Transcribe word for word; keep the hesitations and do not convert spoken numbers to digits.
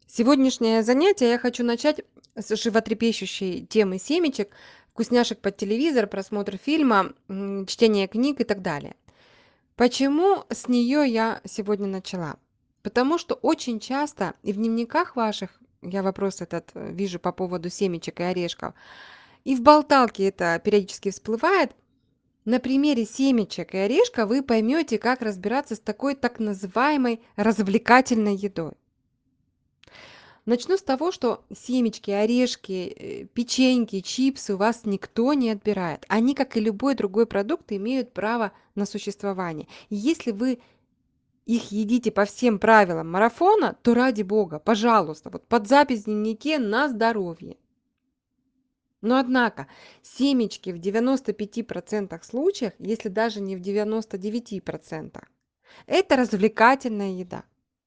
Сегодняшнее занятие я хочу начать с животрепещущей темы семечек, вкусняшек под телевизор, просмотр фильма, м, чтение книг и так далее. Почему с нее я сегодня начала? Потому что очень часто и в дневниках ваших, я вопрос этот э, вижу по поводу семечек и орешков, и в болталке это периодически всплывает. На примере семечек и орешка вы поймете, как разбираться с такой так называемой развлекательной едой. Начну с того, что семечки, орешки, э, печеньки, чипсы у вас никто не отбирает. Они, как и любой другой продукт, имеют право на существование. И если вы их едите по всем правилам марафона, то ради бога, пожалуйста, вот под запись в дневнике на здоровье. Но однако семечки в девяноста пяти процентах случаев, если даже не в девяноста девяти процентах, это развлекательная еда.